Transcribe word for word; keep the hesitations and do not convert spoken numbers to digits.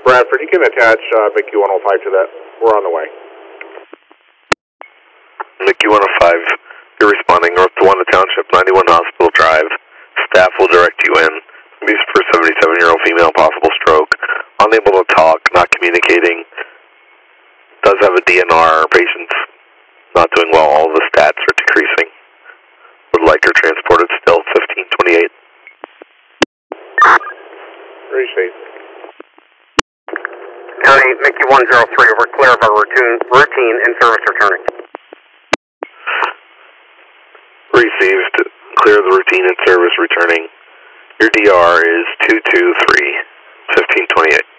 Bradford, you can attach uh, Mickey one oh five to that. We're on the way. Mickey one oh five, you're responding north to Wanda Township, ninety-one Hospital Drive. Staff will direct you in. This for seventy-seven-year-old female, possible stroke. Unable to talk, not communicating. Does have a D N R. Patient's not doing well. All the stats are decreasing. Would like her transported still. fifteen twenty-eight. Appreciate it. County, Mickey one oh three, over clear of our routine, routine and service returning. Received. Clear the routine and service returning. Your D R is two two three, fifteen twenty-eight.